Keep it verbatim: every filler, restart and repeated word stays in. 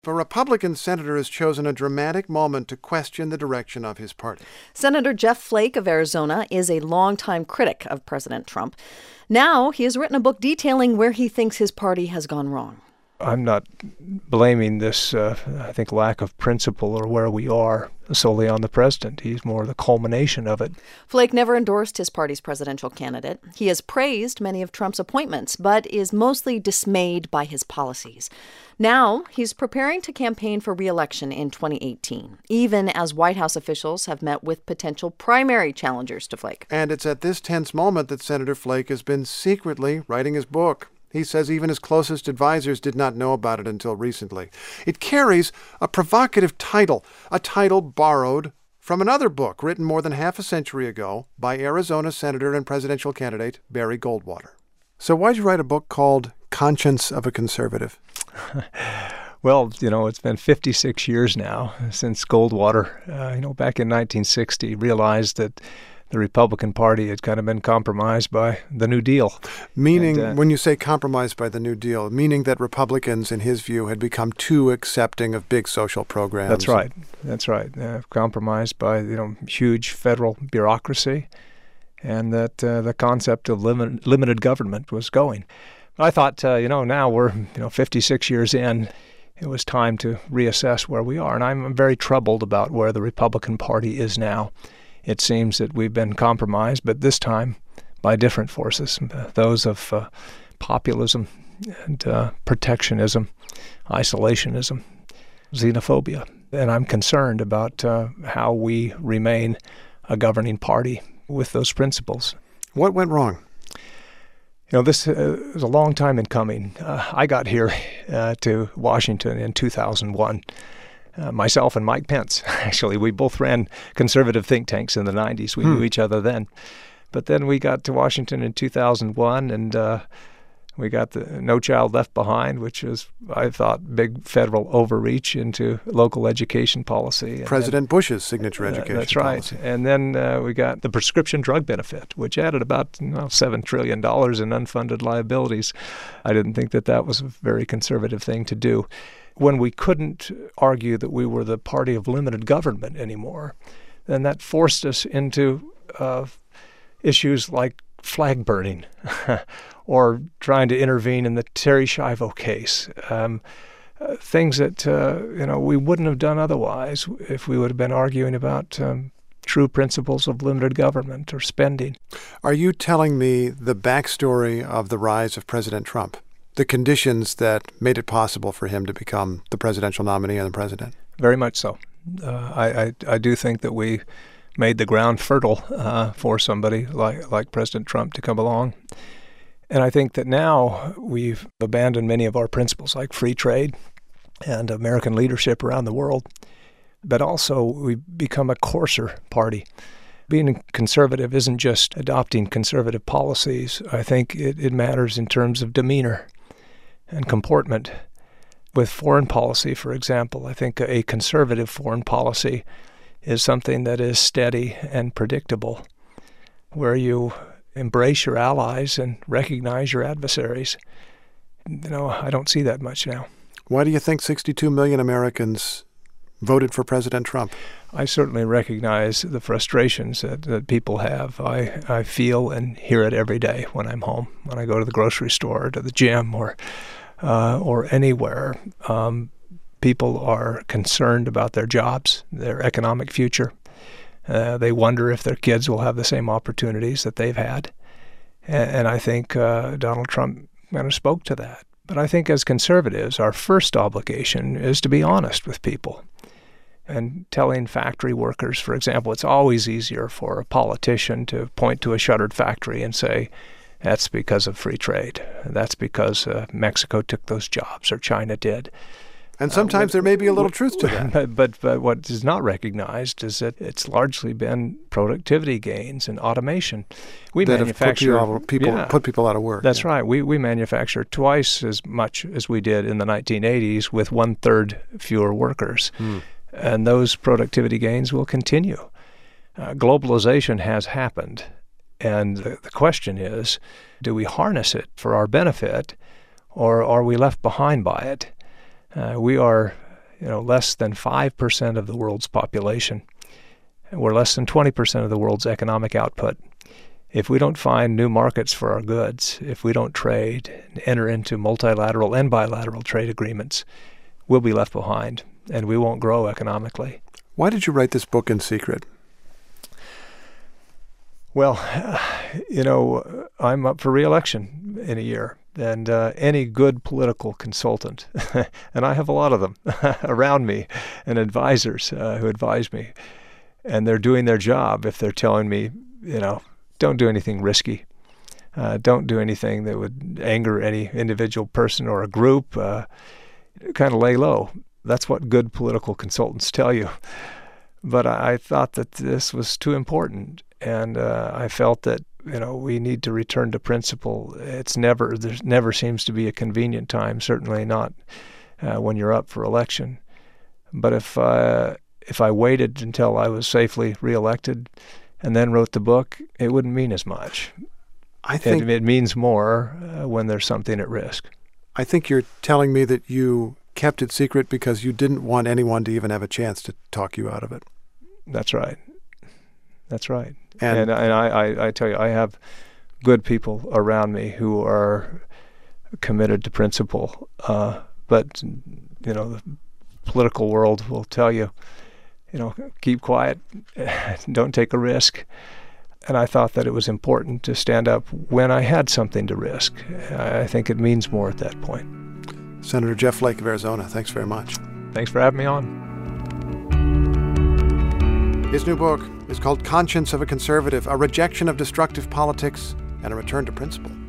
A Republican senator has chosen a dramatic moment to question the direction of his party. Senator Jeff Flake of Arizona is a longtime critic of President Trump. Now he has written a book detailing where he thinks his party has gone wrong. I'm not blaming this, uh, I think, lack of principle or where we are solely on the president. He's more the culmination of it. Flake never endorsed his party's presidential candidate. He has praised many of Trump's appointments, but is mostly dismayed by his policies. Now he's preparing to campaign for re-election in twenty eighteen, even as White House officials have met with potential primary challengers to Flake. And it's at this tense moment that Senator Flake has been secretly writing his book. He says even his closest advisors did not know about it until recently. It carries a provocative title, a title borrowed from another book written more than half a century ago by Arizona Senator and presidential candidate Barry Goldwater. So why'd you write a book called Conscience of a Conservative? Well, you know, it's been fifty-six years now since Goldwater, uh, you know, back in nineteen sixty, realized that the Republican Party had kind of been compromised by the New Deal. Meaning, and, uh, when you say compromised by the New Deal, meaning that Republicans, in his view, had become too accepting of big social programs. That's right. That's right. Uh, compromised by, you know, huge federal bureaucracy, and that uh, the concept of limit, limited government was going. I thought, uh, you know, now we're, you know, fifty-six years in, it was time to reassess where we are. And I'm very troubled about where the Republican Party is now. It seems that we've been compromised, but this time by different forces, uh, those of uh, populism and uh, protectionism, isolationism, xenophobia. And I'm concerned about uh, how we remain a governing party with those principles. What went wrong? You know, this uh, was a long time in coming. Uh, I got here uh, to Washington in two thousand one. Uh, myself and Mike Pence, actually, we both ran conservative think tanks in the nineties. We hmm. knew each other then. But then we got to Washington in two thousand one, and uh, we got the No Child Left Behind, which was, I thought, big federal overreach into local education policy. And President then, Bush's signature education uh, that's policy. right. And then uh, we got the prescription drug benefit, which added about you know, seven trillion dollars in unfunded liabilities. I didn't think that that was a very conservative thing to do. When we couldn't argue that we were the party of limited government anymore, then that forced us into uh, issues like flag burning or trying to intervene in the Terri Schiavo case, um, uh, things that uh, you know we wouldn't have done otherwise if we would have been arguing about um, true principles of limited government or spending. Are you telling me the backstory of the rise of President Trump? The conditions that made it possible for him to become the presidential nominee and the president? Very much so. Uh, I, I I do think that we made the ground fertile uh, for somebody like like President Trump to come along. And I think that now we've abandoned many of our principles like free trade and American leadership around the world, but also we've become a coarser party. Being conservative isn't just adopting conservative policies. I think it, it matters in terms of demeanor and comportment. With foreign policy, for example, I think a conservative foreign policy is something that is steady and predictable, where you embrace your allies and recognize your adversaries. You know, I don't see that much now. Why do you think sixty-two million Americans voted for President Trump? I certainly recognize the frustrations that, that people have. I, I feel and hear it every day when I'm home, when I go to the grocery store or to the gym or uh, or anywhere. Um, people are concerned about their jobs, their economic future. Uh, they wonder if their kids will have the same opportunities that they've had. And, and I think uh, Donald Trump kind of spoke to that. But I think as conservatives, our first obligation is to be honest with people. And telling factory workers, for example, it's always easier for a politician to point to a shuttered factory and say, that's because of free trade. That's because uh, Mexico took those jobs or China did. And sometimes uh, there may be a little truth to that. But, but, but what is not recognized is that it's largely been productivity gains and automation. We that manufacture have put people, yeah, put people out of work. That's yeah. right. We we manufacture twice as much as we did in the nineteen eighties with one-third fewer workers. Mm. And those productivity gains will continue. Uh, globalization has happened. And the, the question is, do we harness it for our benefit, or are we left behind by it? Uh, we are you know, less than five percent of the world's population. We're less than twenty percent of the world's economic output. If we don't find new markets for our goods, if we don't trade and enter into multilateral and bilateral trade agreements, we'll be left behind, and we won't grow economically. Why did you write this book in secret? Well, you know, I'm up for re-election in a year, and uh, any good political consultant, and I have a lot of them around me, and advisors uh, who advise me, and they're doing their job if they're telling me, you know, don't do anything risky. Uh, don't do anything that would anger any individual person or a group. Uh, kind of lay low. That's what good political consultants tell you. But I, I thought that this was too important, and uh, I felt that, you know, we need to return to principle. It's never, there never seems to be a convenient time, certainly not uh, when you're up for election. But if uh, if I waited until I was safely reelected and then wrote the book, it wouldn't mean as much. I think it, it means more uh, when there's something at risk. I think you're telling me that you kept it secret because you didn't want anyone to even have a chance to talk you out of it. That's right. That's right. And, and, and I, I, I tell you, I have good people around me who are committed to principle. Uh, but, you know, the political world will tell you, you know, keep quiet, don't take a risk. And I thought that it was important to stand up when I had something to risk. I think it means more at that point. Senator Jeff Flake of Arizona, thanks very much. Thanks for having me on. His new book is called Conscience of a Conservative, A Rejection of Destructive Politics and a Return to Principle.